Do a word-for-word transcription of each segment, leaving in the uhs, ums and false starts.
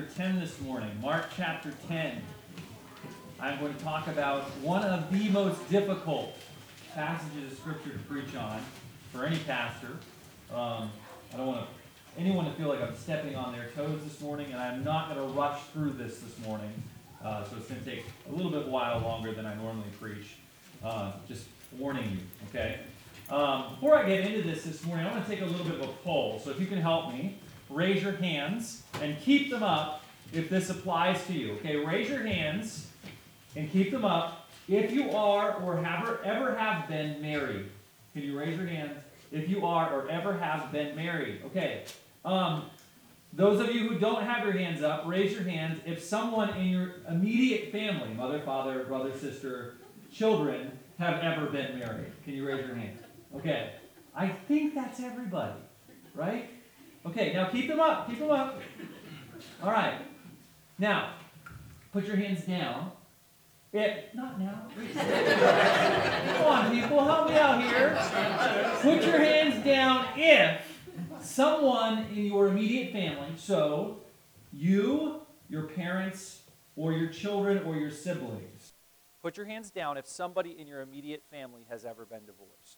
ten this morning. Mark chapter ten. I'm going to talk about one of the most difficult passages of Scripture to preach on for any pastor. Um, I don't want anyone to feel like I'm stepping on their toes this morning, and I'm not going to rush through this this morning. Uh, so it's going to take a little bit while longer than I normally preach. Uh, just warning you, okay? Um, before I get into this this morning, I want to take a little bit of a poll. So if you can help me, raise your hands and keep them up if this applies to you. Okay, raise your hands and keep them up if you are or have ever have been married. Can you raise your hands if you are or ever have been married? Okay. Um, those of you who don't have your hands up, raise your hands if someone in your immediate family, mother, father, brother, sister, children, have ever been married. Can you raise your hand? Okay. I think that's everybody, right? Okay, now keep them up. Keep them up. All right. Now, put your hands down. It, not now. Come on, people. Help me out here. Put your hands down if someone in your immediate family, so you, your parents, or your children, or your siblings. Put your hands down if somebody in your immediate family has ever been divorced.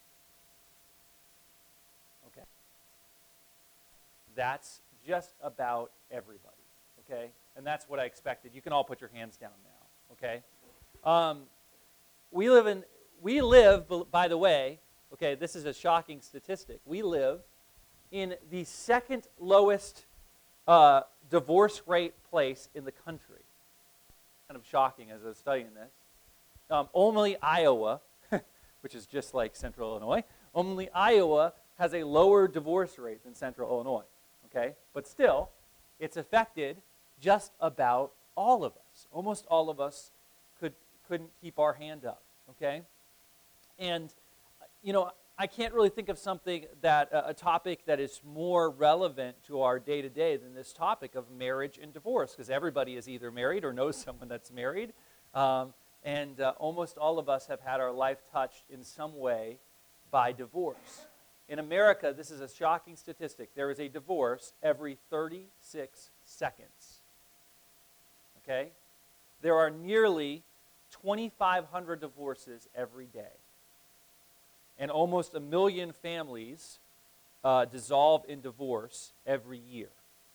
Okay. That's just about everybody, okay? And that's what I expected. You can all put your hands down now, okay? Um, we live in, we live, by the way, okay, this is a shocking statistic. We live in the second lowest uh, divorce rate place in the country. Kind of shocking as I was studying this. Um, only Iowa, which is just like Central Illinois, only Iowa has a lower divorce rate than Central Illinois. Okay, but still, it's affected just about all of us. Almost all of us could, couldn't keep our hand up, okay? And, you know, I can't really think of something that, uh, a topic that is more relevant to our day-to-day than this topic of marriage and divorce, because everybody is either married or knows someone that's married, um, and uh, almost all of us have had our life touched in some way by divorce. In America, this is a shocking statistic. There is a divorce every thirty-six seconds. Okay? There are nearly twenty-five hundred divorces every day. And almost a million families uh, dissolve in divorce every year.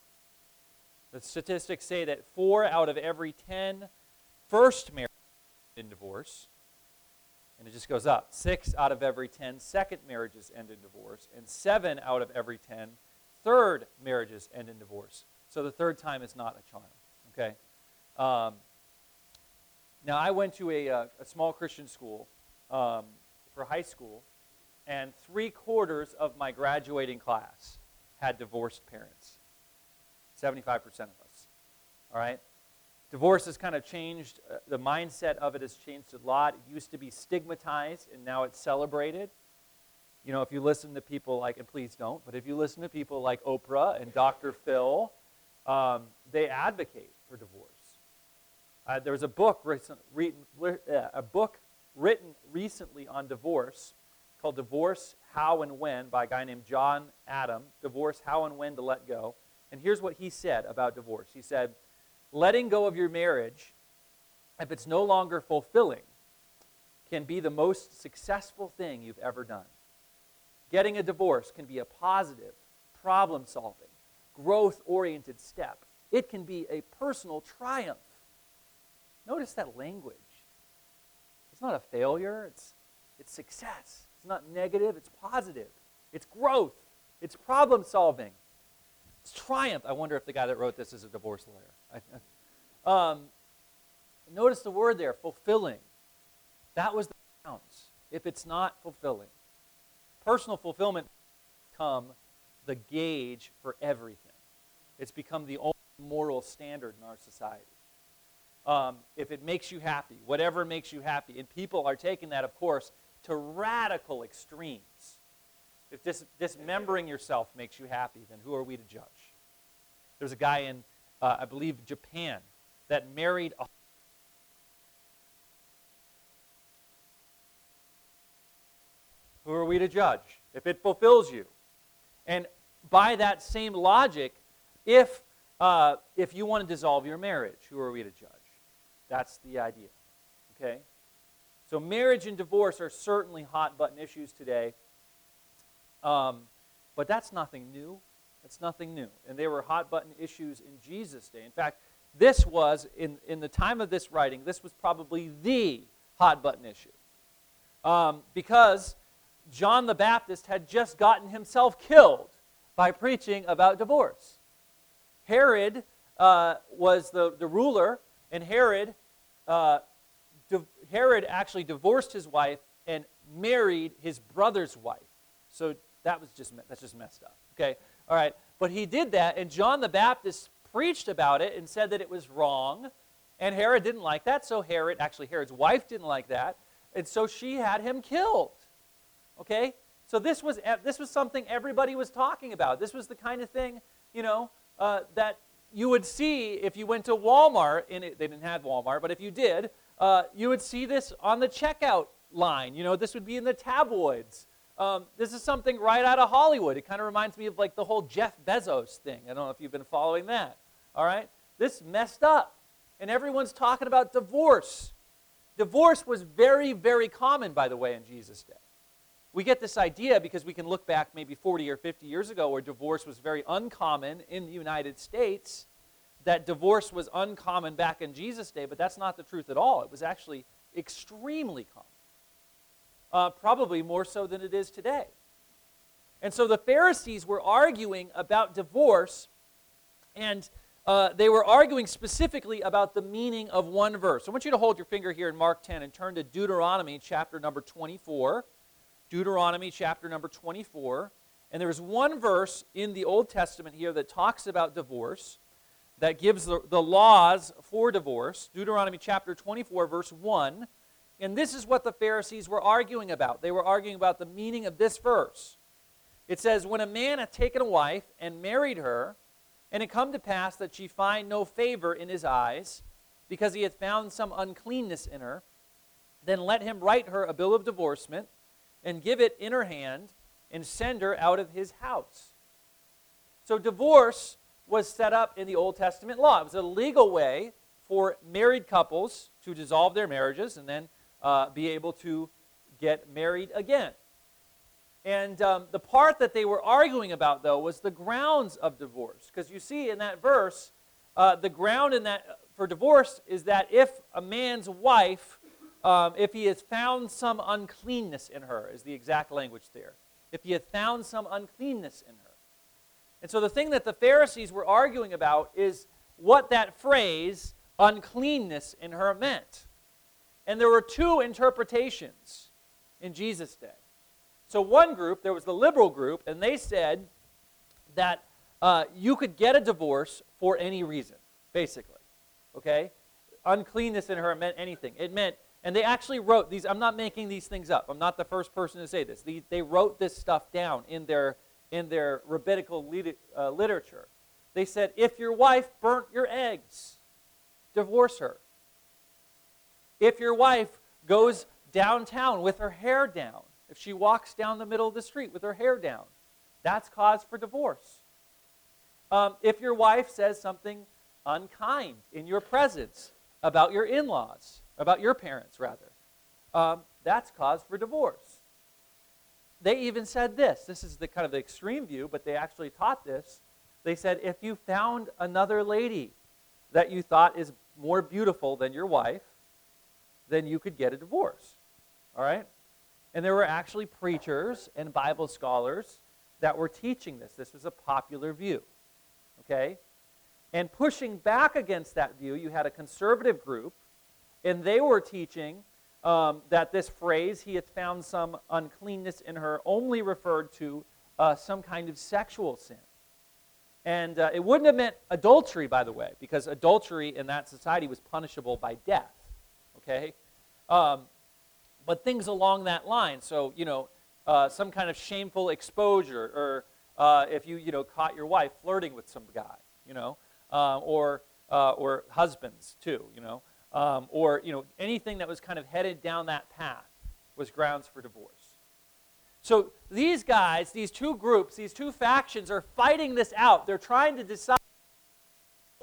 The statistics say that four out of every ten first marriages end in divorce. And it just goes up. Six out of every ten second marriages end in divorce, and seven out of every ten third marriages end in divorce. So the third time is not a charm. Okay. Um, now I went to a, a, a small Christian school um, for high school, and three quarters of my graduating class had divorced parents. Seventy-five percent of us. All right. Divorce has kind of changed. Uh, the mindset of it has changed a lot. It used to be stigmatized, and now it's celebrated. You know, if you listen to people like, and please don't, but if you listen to people like Oprah and Doctor Phil, um, they advocate for divorce. Uh, there was a book, recent, re, uh, a book written recently on divorce called Divorce, How and When by a guy named John Adam, Divorce, How and When to Let Go. And here's what he said about divorce. He said, letting go of your marriage, if it's no longer fulfilling, can be the most successful thing you've ever done. Getting a divorce can be a positive, problem-solving, growth-oriented step. It can be a personal triumph. Notice that language. It's not a failure, it's, it's success. It's not negative, it's positive. It's growth. It's problem-solving. It's triumph. I wonder if the guy that wrote this is a divorce lawyer. um, notice the word there, fulfilling. That was the counts. If it's not fulfilling. Personal fulfillment has become the gauge for everything. It's become the only moral standard in our society. Um, if it makes you happy, whatever makes you happy. And people are taking that, of course, to radical extremes. If dis- dismembering yourself makes you happy, then who are we to judge? There's a guy in, uh, I believe, Japan that married a who are we to judge if it fulfills you? And by that same logic, if uh, if you want to dissolve your marriage, who are we to judge? That's the idea, okay? So marriage and divorce are certainly hot-button issues today, um, but that's nothing new. That's nothing new. And they were hot-button issues in Jesus' day. In fact, this was, in, in the time of this writing, this was probably the hot-button issue. Um, because John the Baptist had just gotten himself killed by preaching about divorce. Herod uh, was the, the ruler, and Herod, uh, di- Herod actually divorced his wife and married his brother's wife. So that was just that's just messed up. Okay, all right. But he did that, and John the Baptist preached about it and said that it was wrong, and Herod didn't like that. So Herod, actually Herod's wife didn't like that, and so she had him killed. Okay, so this was this was something everybody was talking about. This was the kind of thing, you know, uh, that you would see if you went to Walmart. In it, they didn't have Walmart, but if you did, uh, you would see this on the checkout line. You know, this would be in the tabloids. Um, this is something right out of Hollywood. It kind of reminds me of like the whole Jeff Bezos thing. I don't know if you've been following that. All right, this messed up, and everyone's talking about divorce. Divorce was very, very common, by the way, in Jesus' day. We get this idea because we can look back maybe forty or fifty years ago where divorce was very uncommon in the United States, that divorce was uncommon back in Jesus' day, but that's not the truth at all. It was actually extremely common, uh, probably more so than it is today. And so the Pharisees were arguing about divorce, and uh, they were arguing specifically about the meaning of one verse. I want you to hold your finger here in Mark ten and turn to Deuteronomy chapter number twenty-four. Deuteronomy chapter number twenty-four. And there's one verse in the Old Testament here that talks about divorce, that gives the, the laws for divorce. Deuteronomy chapter twenty-four, verse one. And this is what the Pharisees were arguing about. They were arguing about the meaning of this verse. It says, when a man hath taken a wife and married her, and it come to pass that she find no favor in his eyes, because he hath found some uncleanness in her, then let him write her a bill of divorcement, and give it in her hand, and send her out of his house. So divorce was set up in the Old Testament law. It was a legal way for married couples to dissolve their marriages and then uh, be able to get married again. And um, the part that they were arguing about, though, was the grounds of divorce. Because you see in that verse, uh, the ground in that for divorce is that if a man's wife Um, if he has found some uncleanness in her, is the exact language there. If he had found some uncleanness in her. And so the thing that the Pharisees were arguing about is what that phrase, uncleanness in her, meant. And there were two interpretations in Jesus' day. So one group, there was the liberal group, and they said that uh, you could get a divorce for any reason, basically. Okay? Uncleanness in her meant anything. It meant And they actually wrote these. I'm not making these things up. I'm not the first person to say this. They, they wrote this stuff down in their, in their rabbinical lit, uh, literature. They said, if your wife burnt your eggs, divorce her. If your wife goes downtown with her hair down, if she walks down the middle of the street with her hair down, that's cause for divorce. Um, if your wife says something unkind in your presence about your in-laws, about your parents, rather, um, that's cause for divorce. They even said this. This is the kind of the extreme view, but they actually taught this. They said, if you found another lady that you thought is more beautiful than your wife, then you could get a divorce. All right? And there were actually preachers and Bible scholars that were teaching this. This was a popular view. Okay? And pushing back against that view, you had a conservative group, and they were teaching um, that this phrase, he hath found some uncleanness in her, only referred to uh, some kind of sexual sin. And uh, it wouldn't have meant adultery, by the way, because adultery in that society was punishable by death. Okay? Um, but things along that line. So, you know, uh, some kind of shameful exposure, or uh, if you, you know, caught your wife flirting with some guy, you know, uh, or uh, or husbands too, you know. Um, or, you know, anything that was kind of headed down that path was grounds for divorce. So these guys, these two groups, these two factions are fighting this out. They're trying to decide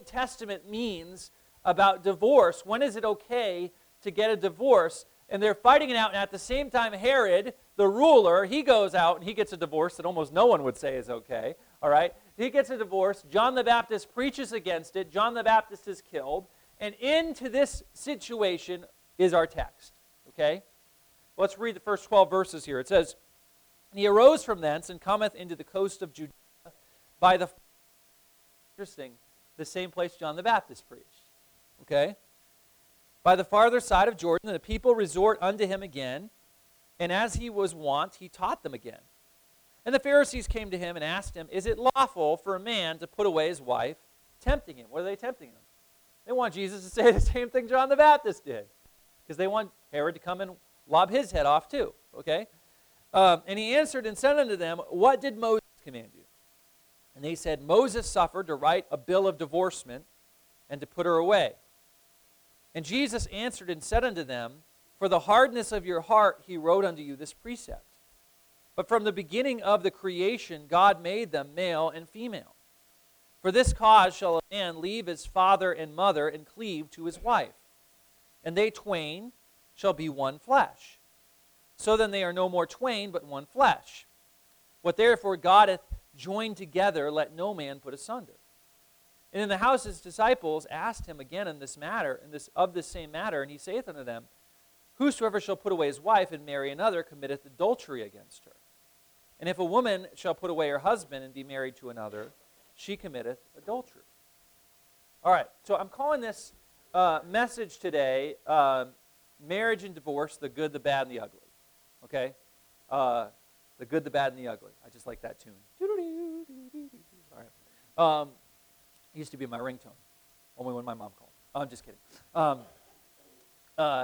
Testament means about divorce. When is it okay to get a divorce? And they're fighting it out, and at the same time, Herod, the ruler, he goes out and he gets a divorce that almost no one would say is okay, all right? He gets a divorce. John the Baptist preaches against it. John the Baptist is killed. And into this situation is our text, okay? Let's read the first twelve verses here. It says, "And he arose from thence and cometh into the coast of Judea by the," interesting, the same place John the Baptist preached, okay? "By the farther side of Jordan, and the people resort unto him again, and as he was wont, he taught them again. And the Pharisees came to him and asked him, Is it lawful for a man to put away his wife?" Tempting him. What are they tempting him? They want Jesus to say the same thing John the Baptist did, because they want Herod to come and lob his head off too, okay? Um, and he answered and said unto them, "What did Moses command you?" And they said, "Moses suffered to write a bill of divorcement and to put her away." And Jesus answered and said unto them, "For the hardness of your heart he wrote unto you this precept. But from the beginning of the creation God made them male and female. For this cause shall a man leave his father and mother and cleave to his wife, and they twain shall be one flesh. So then they are no more twain, but one flesh. What therefore God hath joined together, let no man put asunder." And in the house his disciples asked him again in this matter, in this of this same matter, and he saith unto them, "Whosoever shall put away his wife and marry another committeth adultery against her. And if a woman shall put away her husband and be married to another, she committeth adultery." All right, so I'm calling this uh, message today, uh, Marriage and Divorce, the Good, the Bad, and the Ugly. Okay? Uh, the Good, the Bad, and the Ugly. I just like that tune. All right. Um, it used to be my ringtone, only when my mom called. Oh, I'm just kidding. Um, uh,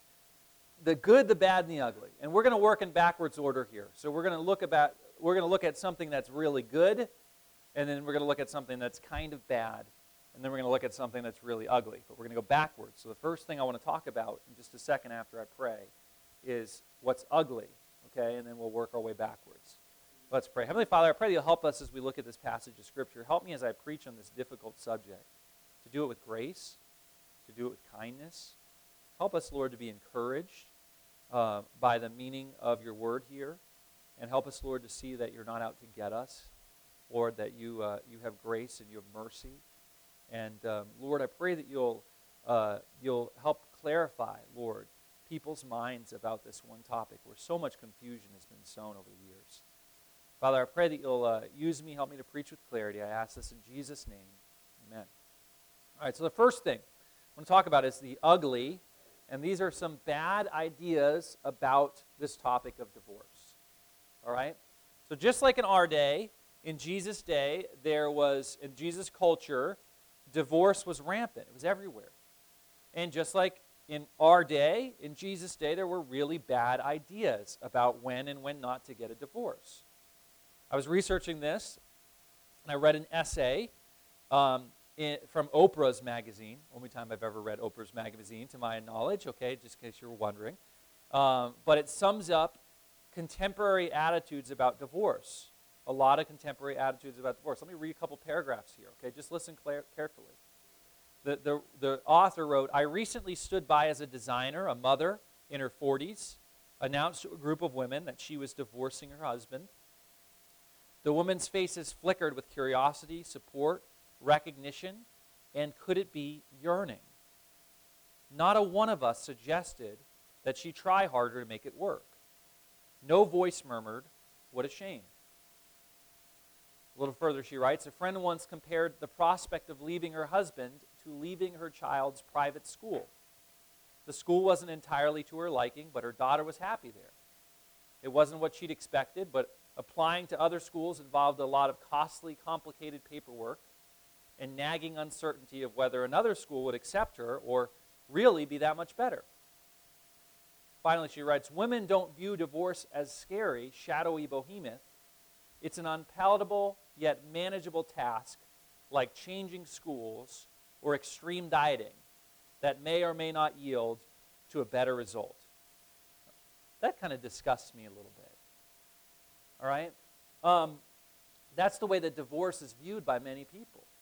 the good, the bad, and the ugly. And we're going to work in backwards order here. So we're going to look about we're going to look at something that's really good, and then we're going to look at something that's kind of bad, and then we're going to look at something that's really ugly. But we're going to go backwards. So the first thing I want to talk about in just a second after I pray is what's ugly, okay? And then we'll work our way backwards. Let's pray. Heavenly Father, I pray that you'll help us as we look at this passage of Scripture. Help me as I preach on this difficult subject to do it with grace, to do it with kindness. Help us, Lord, to be encouraged uh, by the meaning of your word here. And help us, Lord, to see that you're not out to get us. Lord, that you uh, you have grace and you have mercy. And um, Lord, I pray that you'll uh, you'll help clarify, Lord, people's minds about this one topic where so much confusion has been sown over the years. Father, I pray that you'll uh, use me, help me to preach with clarity. I ask this in Jesus' name. Amen. All right, so the first thing I want to talk about is the ugly, and these are some bad ideas about this topic of divorce. All right? So just like in our day, in Jesus' day, there was, in Jesus' culture, divorce was rampant. It was everywhere. And just like in our day, in Jesus' day, there were really bad ideas about when and when not to get a divorce. I was researching this, and I read an essay um, in, from Oprah's magazine. Only time I've ever read Oprah's magazine, to my knowledge, okay, just in case you were wondering. Um, but it sums up contemporary attitudes about divorce. A lot of contemporary attitudes about divorce. Let me read a couple paragraphs here, okay? Just listen clear, carefully. The, the, the author wrote, "I recently stood by as a designer, a mother in her forties, announced to a group of women that she was divorcing her husband. The woman's faces flickered with curiosity, support, recognition, and could it be yearning. Not a one of us suggested that she try harder to make it work. No voice murmured, 'What a shame.' A little further she writes, a friend once compared the prospect of leaving her husband to leaving her child's private school. The school wasn't entirely to her liking, but her daughter was happy there. It wasn't what she'd expected, but applying to other schools involved a lot of costly, complicated paperwork and nagging uncertainty of whether another school would accept her or really be that much better. Finally, she writes, women don't view divorce as scary, shadowy behemoth. It's an unpalatable yet manageable task like changing schools or extreme dieting that may or may not yield to a better result." That kind of disgusts me a little bit. All right? Um, that's the way that divorce is viewed by many people.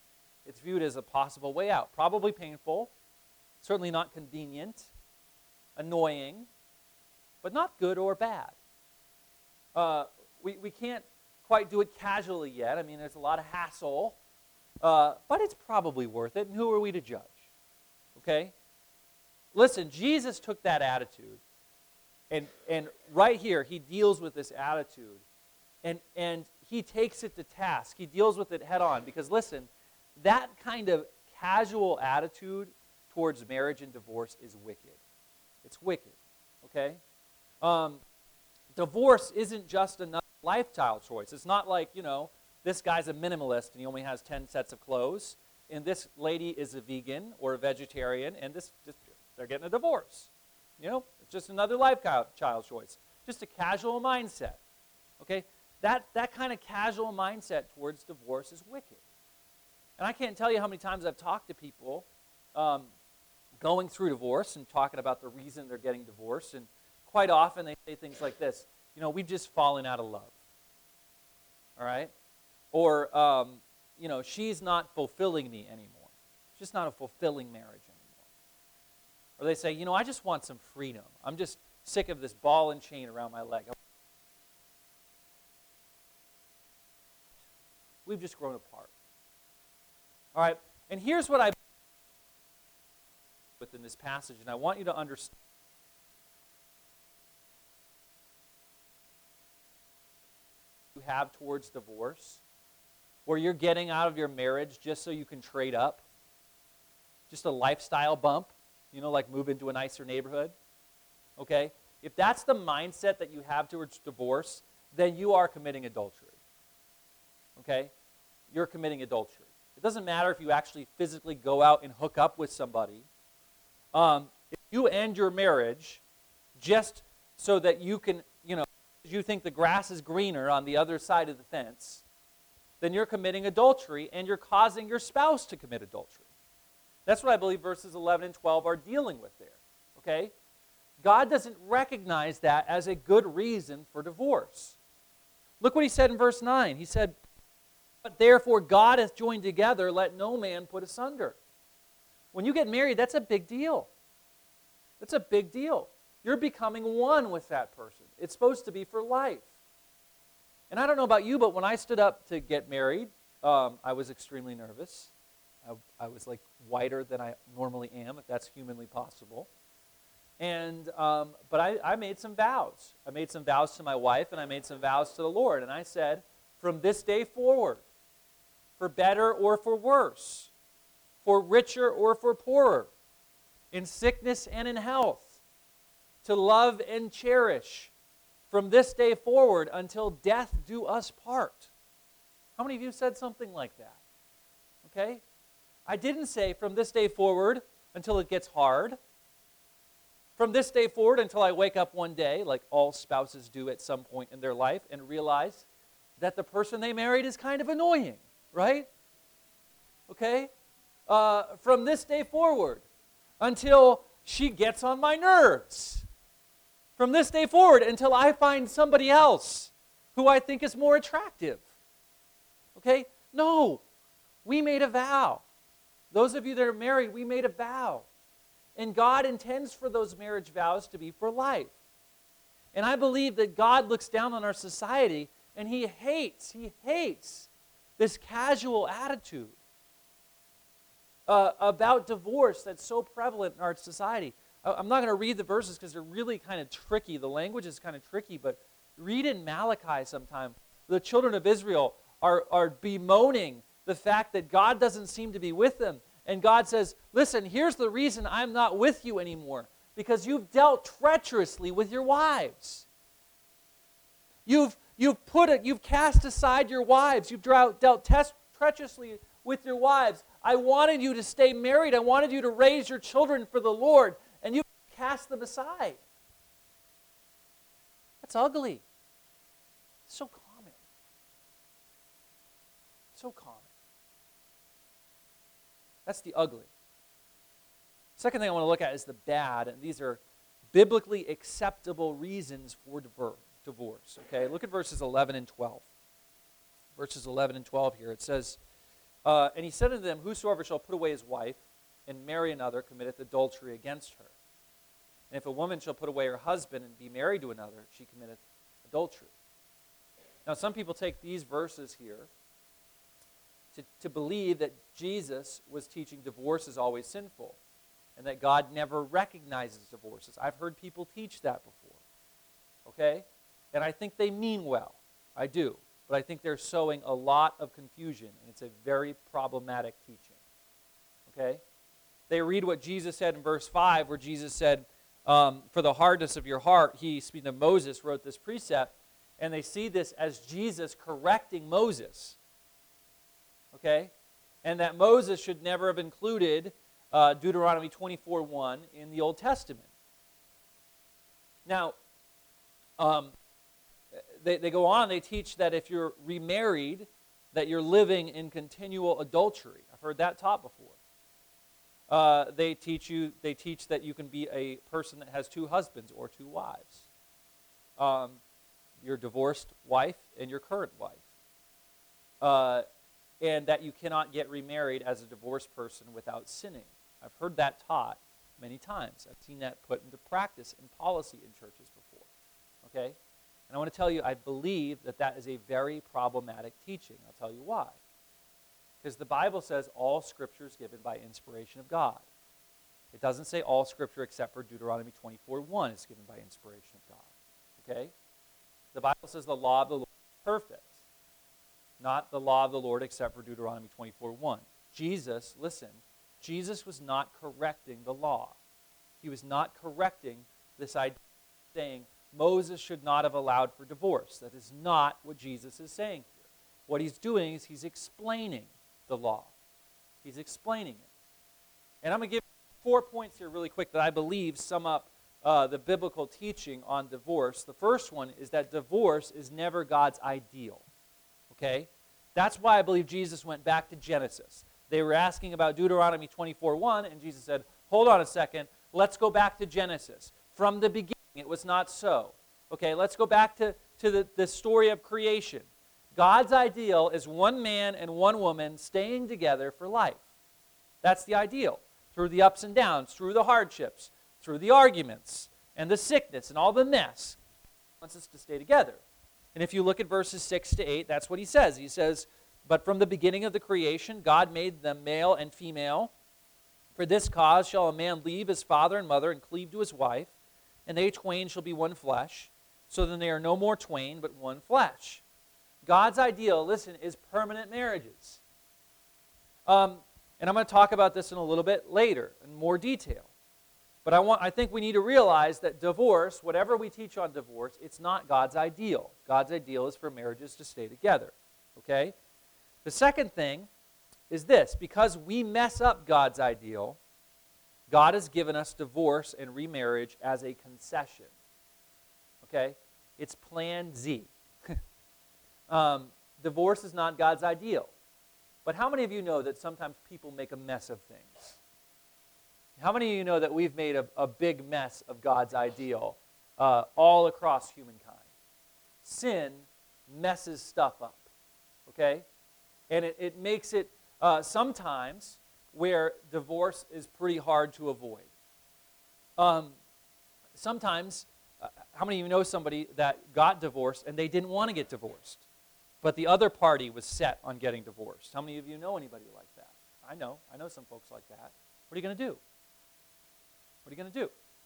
It's viewed as a possible way out. Probably painful, certainly not convenient, annoying, but not good or bad. Uh, we, we can't quite do it casually yet. I mean, there's a lot of hassle, uh, but it's probably worth it, and who are we to judge? Okay? Listen, Jesus took that attitude, and, and right here, he deals with this attitude, and, and he takes it to task. He deals with it head on, because listen, that kind of casual attitude towards marriage and divorce is wicked. It's wicked, okay? Um, divorce isn't just another lifestyle choice. It's not like, you know, this guy's a minimalist and he only has ten sets of clothes, and this lady is a vegan or a vegetarian, and this just they're getting a divorce. You know, it's just another lifestyle choice. Just a casual mindset, okay? That, that kind of casual mindset towards divorce is wicked. And I can't tell you how many times I've talked to people um, going through divorce and talking about the reason they're getting divorced, and quite often they say things like this, you know, we've just fallen out of love, all right? Or, um, you know, she's not fulfilling me anymore. It's just not a fulfilling marriage anymore. Or they say, you know, I just want some freedom. I'm just sick of this ball and chain around my leg. We've just grown apart. All right, and here's what I within this passage, and I want you to understand. You have towards divorce, where you're getting out of your marriage just so you can trade up, just a lifestyle bump, you know, like move into a nicer neighborhood, okay? If that's the mindset that you have towards divorce, then you are committing adultery, okay? You're committing adultery. It doesn't matter if you actually physically go out and hook up with somebody. Um, if you end your marriage just so that you can, you know, you think the grass is greener on the other side of the fence, then you're committing adultery and you're causing your spouse to commit adultery. That's what I believe verses eleven and twelve are dealing with there, okay? God doesn't recognize that as a good reason for divorce. Look what he said in verse nine. He said, "But therefore God hath joined together, let no man put asunder." When you get married, that's a big deal. That's a big deal. You're becoming one with that person. It's supposed to be for life. And I don't know about you, but when I stood up to get married, um, I was extremely nervous. I, I was like whiter than I normally am, if that's humanly possible. And um, but I, I made some vows. I made some vows to my wife, and I made some vows to the Lord. And I said, from this day forward, for better or for worse, for richer or for poorer, in sickness and in health, to love and cherish from this day forward until death do us part. How many of you said something like that? Okay? I didn't say from this day forward until it gets hard. From this day forward until I wake up one day, like all spouses do at some point in their life, and realize that the person they married is kind of annoying, right? Okay? Uh, from this day forward until she gets on my nerves. From this day forward until I find somebody else who I think is more attractive. Okay? No. We made a vow. Those of you that are married, we made a vow. And God intends for those marriage vows to be for life. And I believe that God looks down on our society and He hates, He hates this casual attitude uh, about divorce that's so prevalent in our society. I'm not going to read the verses because they're really kind of tricky. The language is kind of tricky, but read in Malachi sometime. The children of Israel are, are bemoaning the fact that God doesn't seem to be with them. And God says, listen, here's the reason I'm not with you anymore. Because you've dealt treacherously with your wives. You've, you've put it, you've cast aside your wives. You've dealt tes- treacherously with your wives. I wanted you to stay married. I wanted you to raise your children for the Lord. And you cast them aside. That's ugly. So common. So common. That's the ugly. Second thing I want to look at is the bad, and these are biblically acceptable reasons for divorce. Okay, look at verses eleven and twelve. Verses eleven and twelve here. It says, Uh, and he said unto them, whosoever shall put away his wife and marry another committeth adultery against her. And if a woman shall put away her husband and be married to another, she committeth adultery. Now, some people take these verses here to, to believe that Jesus was teaching divorce is always sinful and that God never recognizes divorces. I've heard people teach that before, okay? And I think they mean well. I do. But I think they're sowing a lot of confusion, and it's a very problematic teaching, okay? They read what Jesus said in verse five, where Jesus said, um, for the hardness of your heart, he, speaking of Moses, wrote this precept, and they see this as Jesus correcting Moses, okay? And that Moses should never have included uh, Deuteronomy twenty-four one in the Old Testament. Now, um, they, they go on, they teach that if you're remarried, that you're living in continual adultery. I've heard that taught before. Uh, they teach you. They teach that you can be a person that has two husbands or two wives. Um, your divorced wife and your current wife. Uh, and that you cannot get remarried as a divorced person without sinning. I've heard that taught many times. I've seen that put into practice in policy in churches before. Okay? And I want to tell you, I believe that that is a very problematic teaching. I'll tell you why. Because the Bible says all Scripture is given by inspiration of God. It doesn't say all Scripture except for Deuteronomy twenty-four one is given by inspiration of God. Okay? The Bible says the law of the Lord is perfect. Not the law of the Lord except for Deuteronomy twenty-four one. Jesus, listen, Jesus was not correcting the law. He was not correcting this idea of saying Moses should not have allowed for divorce. That is not what Jesus is saying here. What he's doing is he's explaining the law. He's explaining it. And I'm going to give four points here really quick that I believe sum up uh, the biblical teaching on divorce. The first one is that divorce is never God's ideal. Okay? That's why I believe Jesus went back to Genesis. They were asking about Deuteronomy twenty-four one, and Jesus said, hold on a second, let's go back to Genesis. From the beginning, it was not so. Okay, let's go back to, to the, the story of creation. God's ideal is one man and one woman staying together for life. That's the ideal. Through the ups and downs, through the hardships, through the arguments, and the sickness, and all the mess. He wants us to stay together. And if you look at verses six to eight, that's what he says. He says, but from the beginning of the creation, God made them male and female. For this cause shall a man leave his father and mother and cleave to his wife, and they twain shall be one flesh. So then they are no more twain, but one flesh. God's ideal, listen, is permanent marriages. Um, and I'm going to talk about this in a little bit later in more detail. But I want, I think we need to realize that divorce, whatever we teach on divorce, it's not God's ideal. God's ideal is for marriages to stay together. Okay? The second thing is this. Because we mess up God's ideal, God has given us divorce and remarriage as a concession. Okay? It's plan Z. um, divorce is not God's ideal. But how many of you know that sometimes people make a mess of things? How many of you know that we've made a, a big mess of God's ideal uh, all across humankind? Sin messes stuff up, okay? And it, it makes it uh, sometimes where divorce is pretty hard to avoid. Um, sometimes, uh, how many of you know somebody that got divorced and they didn't want to get divorced, but the other party was set on getting divorced? How many of you know anybody like that? I know. I know some folks like that. What are you going to do? What are you going to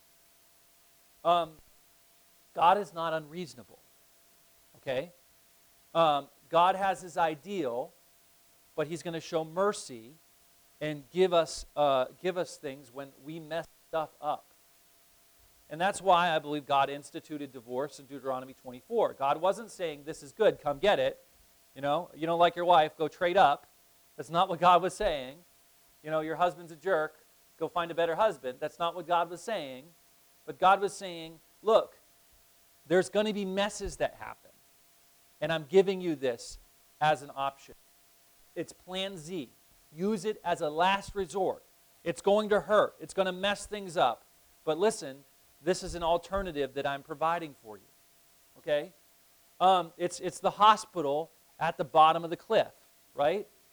do? Um, God is not unreasonable, okay? Um, God has his ideal, but he's going to show mercy and give us, uh, give us things when we mess stuff up. And that's why I believe God instituted divorce in Deuteronomy twenty-four. God wasn't saying, this is good, come get it. You know, you don't like your wife, go trade up. That's not what God was saying. You know, your husband's a jerk, go find a better husband. That's not what God was saying. But God was saying, look, there's going to be messes that happen. And I'm giving you this as an option. It's plan Z. Use it as a last resort. It's going to hurt. It's going to mess things up. But listen, this is an alternative that I'm providing for you. Okay? Um, it's, it's the hospital at the bottom of the cliff, right?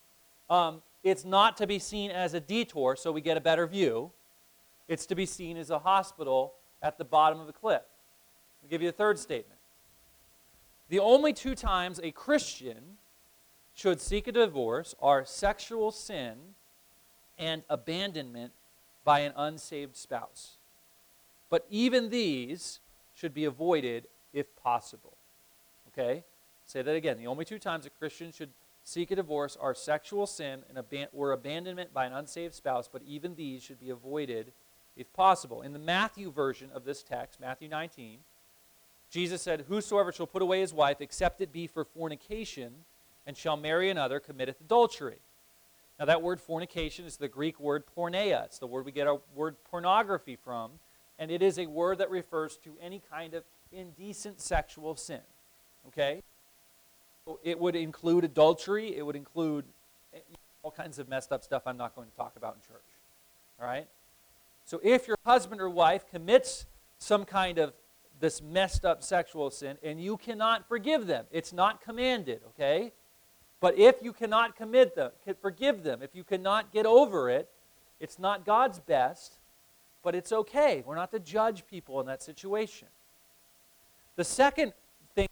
um, it's not to be seen as a detour so we get a better view. It's to be seen as a hospital at the bottom of the cliff. I'll give you a third statement. The only two times a Christian should seek a divorce are sexual sin and abandonment by an unsaved spouse. But even these should be avoided if possible. Okay? Say that again. The only two times a Christian should seek a divorce are sexual sin and aban- or abandonment by an unsaved spouse, but even these should be avoided if possible. In the Matthew version of this text, Matthew nineteen, Jesus said, "Whosoever shall put away his wife, except it be for fornication, and shall marry another, committeth adultery." Now that word fornication is the Greek word porneia. It's the word we get our word pornography from, and it is a word that refers to any kind of indecent sexual sin. Okay? So it would include adultery. It would include all kinds of messed up stuff I'm not going to talk about in church. All right? So if your husband or wife commits some kind of this messed up sexual sin and you cannot forgive them, it's not commanded, okay? But if you cannot commit them, forgive them, if you cannot get over it, it's not God's best, but it's okay. We're not to judge people in that situation. The second thing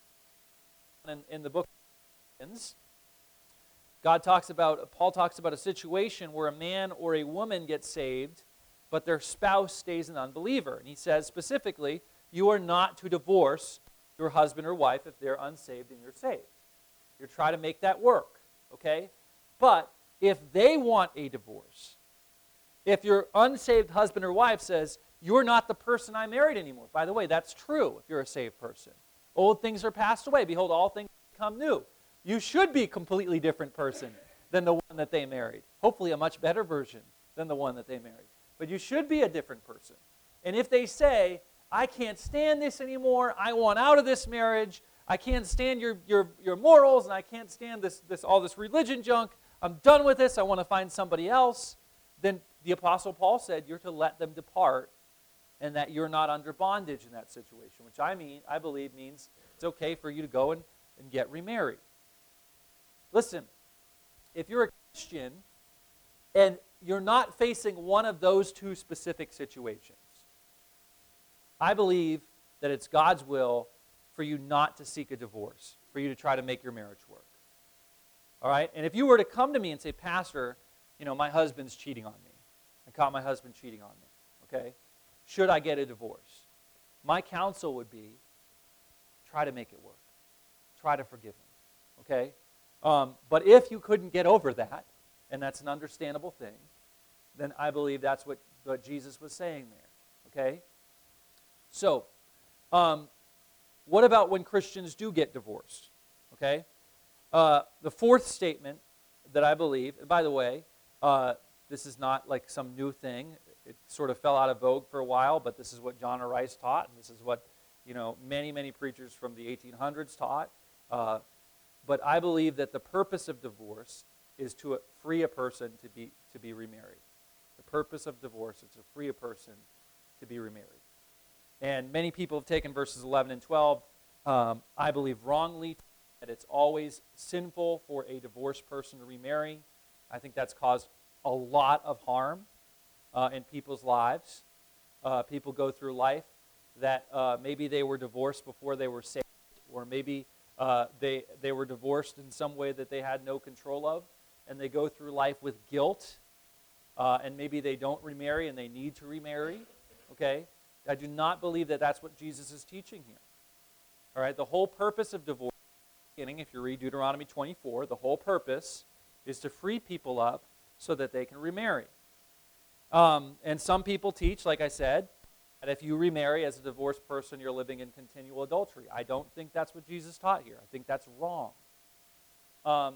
in, in the book of Corinthians, God talks about, Paul talks about a situation where a man or a woman gets saved, but their spouse stays an unbeliever. And he says specifically, you are not to divorce your husband or wife if they're unsaved and you're saved. You're trying to make that work, okay? But if they want a divorce, if your unsaved husband or wife says, you're not the person I married anymore. By the way, that's true if you're a saved person. Old things are passed away. Behold, all things become new. You should be a completely different person than the one that they married. Hopefully a much better version than the one that they married. But you should be a different person. And if they say, I can't stand this anymore, I want out of this marriage, I can't stand your, your, your morals, and I can't stand this, this all this religion junk, I'm done with this, I want to find somebody else, then the Apostle Paul said you're to let them depart and that you're not under bondage in that situation, which I mean, I believe means it's okay for you to go and, and get remarried. Listen, if you're a Christian and you're not facing one of those two specific situations, I believe that it's God's will for you not to seek a divorce, for you to try to make your marriage work. All right? And if you were to come to me and say, Pastor, you know, my husband's cheating on me. I caught my husband cheating on me. Okay? Should I get a divorce? My counsel would be, try to make it work. Try to forgive him. Okay? Um, but if you couldn't get over that, and that's an understandable thing, then I believe that's what, what Jesus was saying there. Okay? So, um, what about when Christians do get divorced? Okay? Uh, the fourth statement that I believe, and by the way, uh, this is not like some new thing. It sort of fell out of vogue for a while, but this is what John Rice taught, and this is what, you know, many, many preachers from the eighteen hundreds taught. Uh, but I believe that the purpose of divorce is to free a person to be to be remarried. The purpose of divorce is to free a person to be remarried. And many people have taken verses eleven and twelve, um, I believe wrongly, that it's always sinful for a divorced person to remarry. I think that's caused a lot of harm uh, in people's lives. Uh, people go through life that uh, maybe they were divorced before they were saved, or maybe uh, they, they were divorced in some way that they had no control of, and they go through life with guilt, uh, and maybe they don't remarry and they need to remarry, okay? I do not believe that that's what Jesus is teaching here. All right, the whole purpose of divorce, beginning, if you read Deuteronomy twenty-four, the whole purpose is to free people up so that they can remarry. Um, and some people teach, like I said, that if you remarry as a divorced person, you're living in continual adultery. I don't think that's what Jesus taught here. I think that's wrong. Um,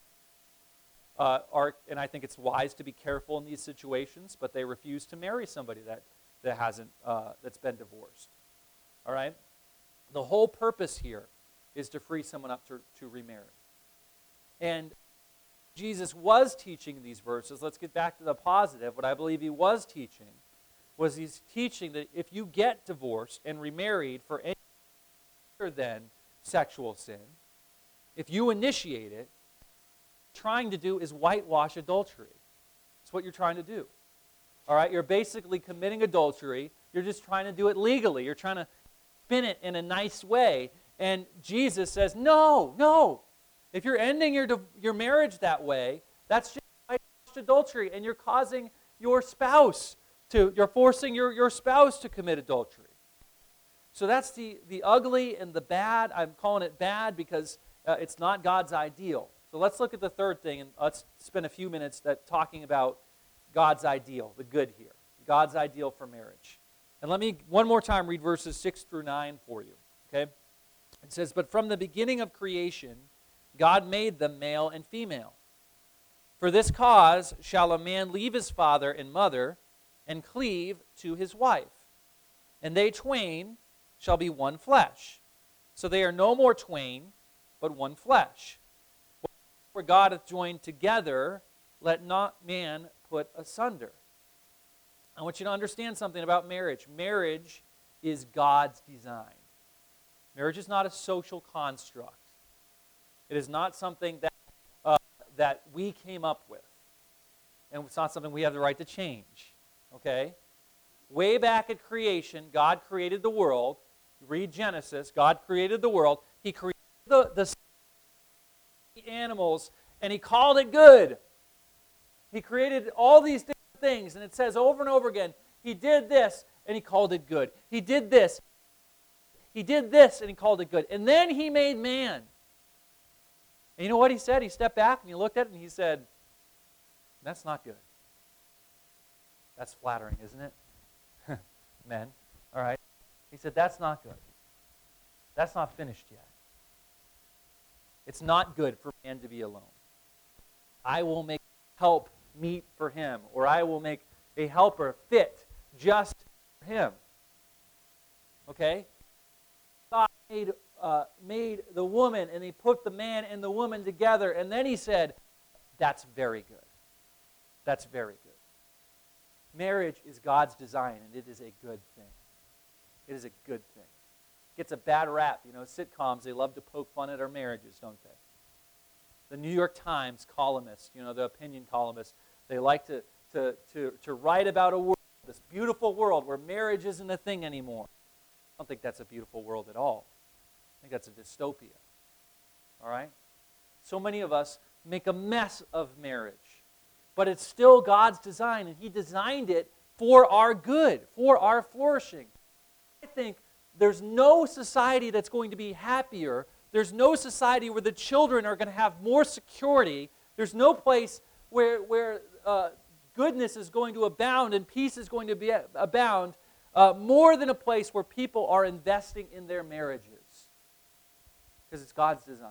uh, are, and I think it's wise to be careful in these situations, but they refuse to marry somebody that, that hasn't, uh, that's been divorced. All right? The whole purpose here is to free someone up to, to remarry. And Jesus was teaching these verses. Let's get back to the positive. What I believe he was teaching was he's teaching that if you get divorced and remarried for any other than sexual sin, if you initiate it, trying to do is whitewash adultery. That's what you're trying to do. All right? You're basically committing adultery. You're just trying to do it legally. You're trying to spin it in a nice way. And Jesus says, no, no. If you're ending your, your marriage that way, that's just whitewashed adultery, and you're causing your spouse to, you're forcing your, your spouse to commit adultery. So that's the, the ugly and the bad. I'm calling it bad because uh, it's not God's ideal. So let's look at the third thing, and let's spend a few minutes that talking about God's ideal, the good here. God's ideal for marriage. And let me one more time read verses six through nine for you. Okay? It says, "But from the beginning of creation, God made them male and female. For this cause shall a man leave his father and mother and cleave to his wife, and they twain shall be one flesh. So they are no more twain, but one flesh. Where God hath joined together, let not man put asunder." I want you to understand something about marriage. Marriage is God's design. Marriage is not a social construct. It is not something that, uh, that we came up with. And it's not something we have the right to change. Okay? Way back at creation, God created the world. Read Genesis. God created the world. He created the, the animals, and He called it good. He created all these different things, and it says over and over again, He did this, and He called it good. He did this. He did this, and He called it good. And then He made man. And you know what He said? He stepped back, and He looked at it, and He said, "That's not good." That's flattering, isn't it? Men, all right? He said, "That's not good. That's not finished yet. It's not good for man to be alone. I will make help meet for him, or I will make a helper fit just for him." Okay? God made, uh, made the woman, and He put the man and the woman together, and then He said, "That's very good. That's very good." Marriage is God's design, and it is a good thing. It is a good thing. It gets a bad rap. You know, sitcoms, they love to poke fun at our marriages, don't they? The New York Times columnists, you know, the opinion columnists, they like to, to, to, to write about a world, this beautiful world where marriage isn't a thing anymore. I don't think that's a beautiful world at all. I think that's a dystopia. All right? So many of us make a mess of marriage. But it's still God's design, and He designed it for our good, for our flourishing. I think there's no society that's going to be happier. There's no society where the children are going to have more security. There's no place where, where uh, goodness is going to abound and peace is going to be abound uh, more than a place where people are investing in their marriages. Because it's God's design.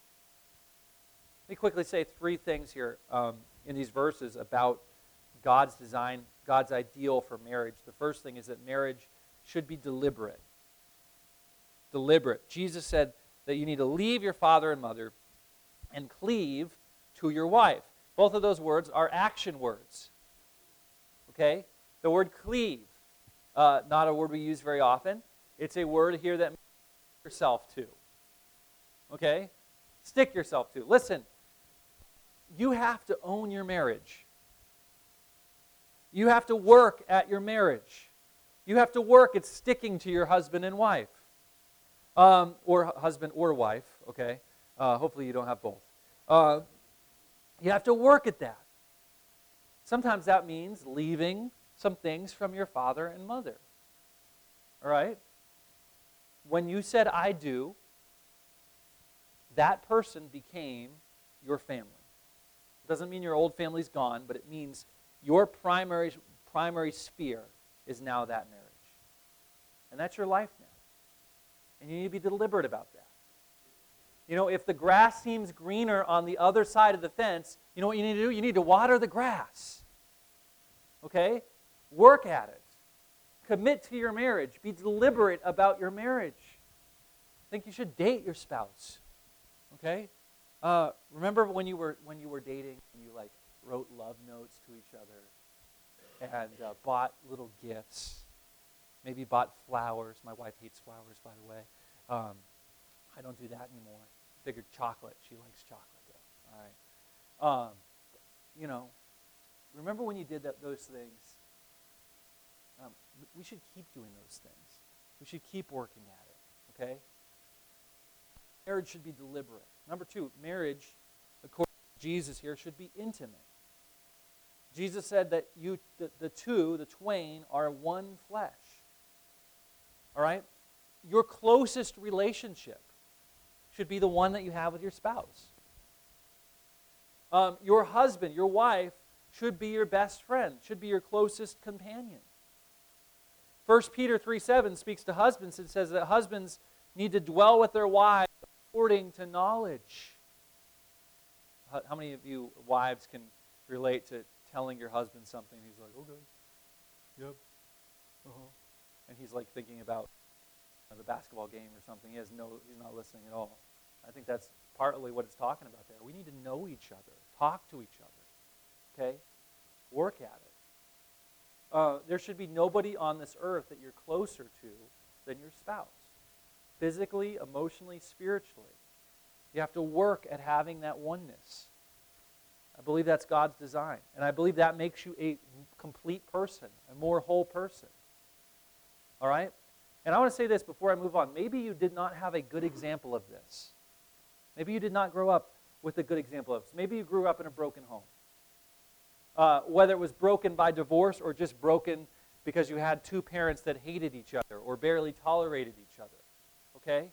Let me quickly say three things here um, in these verses about God's design, God's ideal for marriage. The first thing is that marriage should be deliberate. Deliberate. Jesus said that you need to leave your father and mother and cleave to your wife. Both of those words are action words. Okay? The word cleave, uh, not a word we use very often. It's a word here that means yourself to. Okay? Stick yourself to. Listen, you have to own your marriage. You have to work at your marriage. You have to work at sticking to your husband and wife. Um, or husband or wife, okay? Uh, hopefully you don't have both. Uh, you have to work at that. Sometimes that means leaving some things from your father and mother. All right? When you said, "I do," that person became your family. It doesn't mean your old family's gone, but it means your primary, primary sphere is now that marriage. And that's your life now. And you need to be deliberate about that. You know, if the grass seems greener on the other side of the fence, you know what you need to do? You need to water the grass. Okay? Work at it. Commit to your marriage. Be deliberate about your marriage. I think you should date your spouse. Okay? Uh, remember when you were when you were dating and you like wrote love notes to each other and uh, bought little gifts, maybe bought flowers. My wife hates flowers, by the way. Um, I don't do that anymore. Figured chocolate. She likes chocolate, though. All right. Um, you know, remember when you did that, those things? Um, we should keep doing those things. We should keep working at it, okay? Marriage should be deliberate. Number two, marriage, according to Jesus here, should be intimate. Jesus said that you, the, the two, the twain, are one flesh. All right? Your closest relationship should be the one that you have with your spouse. Um, your husband, your wife, should be your best friend, should be your closest companion. First Peter three seven speaks to husbands and says that husbands need to dwell with their wives according to knowledge. How, how many of you wives can relate to telling your husband something? He's like, okay, yep, uh-huh. And he's like thinking about you know, the basketball game or something. He has no, he's not listening at all. I think that's partly what it's talking about there. We need to know each other, talk to each other, okay? Work at it. Uh, there should be nobody on this earth that you're closer to than your spouse. Physically, emotionally, spiritually. You have to work at having that oneness. I believe that's God's design. And I believe that makes you a complete person, a more whole person. All right? And I want to say this before I move on. Maybe you did not have a good example of this. Maybe you did not grow up with a good example of this. Maybe you grew up in a broken home. Uh, whether it was broken by divorce or just broken because you had two parents that hated each other or barely tolerated each other. Okay?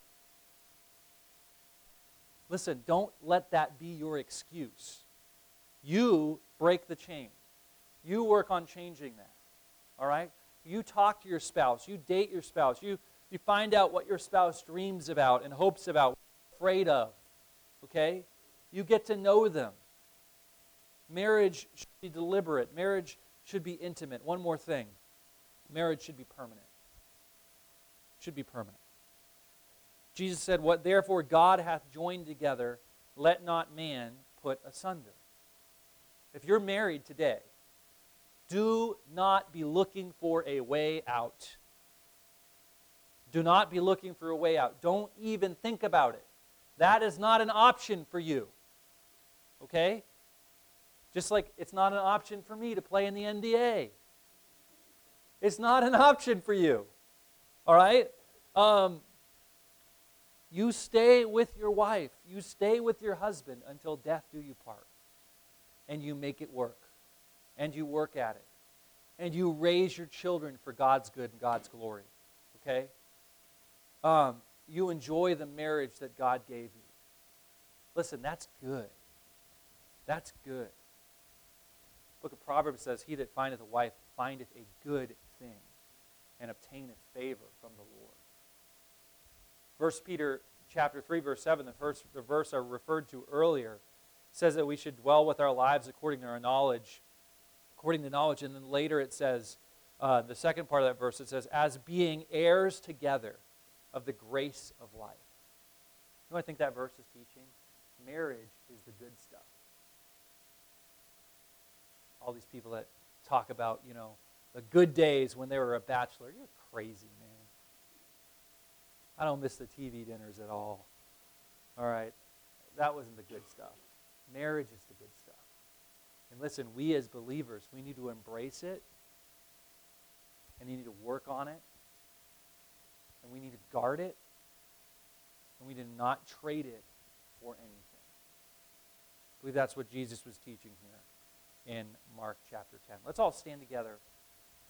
Listen, don't let that be your excuse. You break the chain. You work on changing that. All right? You talk to your spouse. You date your spouse. You, you find out what your spouse dreams about and hopes about, afraid of. Okay? You get to know them. Marriage should be deliberate. Marriage should be intimate. One more thing. Marriage should be permanent. Should be permanent. Jesus said, "What therefore God hath joined together, let not man put asunder." If you're married today, do not be looking for a way out. Do not be looking for a way out. Don't even think about it. That is not an option for you. Okay? Just like it's not an option for me to play in the N B A. It's not an option for you. All right? Um, you stay with your wife. You stay with your husband until death do you part. And you make it work. And you work at it. And you raise your children for God's good and God's glory. Okay? Um, you enjoy the marriage that God gave you. Listen, that's good. That's good. Book of Proverbs says, "He that findeth a wife findeth a good thing, and obtaineth favor from the Lord." First Peter chapter three, verse seven, the verse, the verse I referred to earlier, says that we should dwell with our lives according to our knowledge, according to knowledge. And then later it says, uh, the second part of that verse, it says, "as being heirs together of the grace of life." You know what I think that verse is teaching? Marriage is the good stuff. All these people that talk about, you know, the good days when they were a bachelor. You're crazy, man. I don't miss the T V dinners at all. All right? That wasn't the good stuff. Marriage is the good stuff. And listen, we as believers, we need to embrace it. And you need to work on it. And we need to guard it. And we need to not trade it for anything. I believe that's what Jesus was teaching here in Mark chapter ten. Let's all stand together.